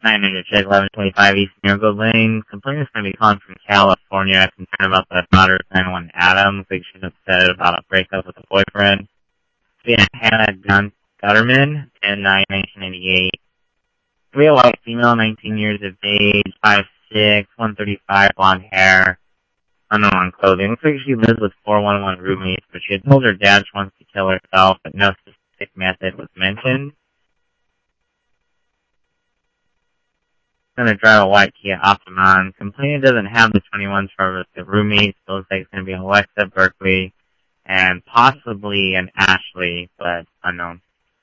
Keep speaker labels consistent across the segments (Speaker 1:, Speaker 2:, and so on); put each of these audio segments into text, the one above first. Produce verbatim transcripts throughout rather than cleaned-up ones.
Speaker 1: nine hundred check eleven twenty-five East Miracle Lane. Complainant's going to be calling from California, concerned about the daughter nine one Adams. Like she's upset about a breakup with a boyfriend. Yeah, Hannah Gun- Gutterman in nineteen ninety-eight. Real white female, nineteen years of age, five six, one thirty-five, blonde hair, unknown clothing. Looks like she lives with four one one roommates, but she had told her dad she wants to kill herself, but no specific method was mentioned. Going to drive a white Kia Optima. Complainant doesn't have the twenty-ones for the roommates. So looks like it's going to be Alexa, Berkeley, and possibly an Ashley, but unknown.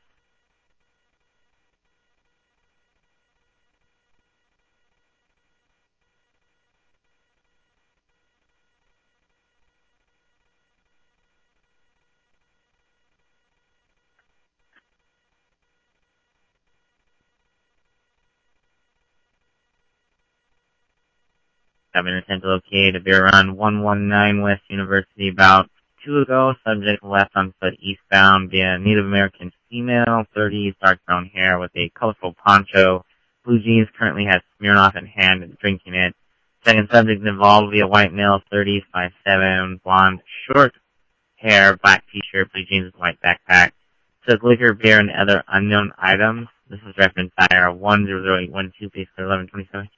Speaker 1: Having attempt to locate a beer run one one nine West University about two ago. Subject left on foot eastbound via Native American female, thirties, dark brown hair with a colorful poncho. Blue jeans, currently has Smirnoff in hand and drinking it. Second subject involved via white male, thirties, five seven, blonde, short hair, black t-shirt, blue jeans, white backpack. Took liquor, beer, and other unknown items. This is referenced I R one zero zero eight one two, page eleven twenty-seven.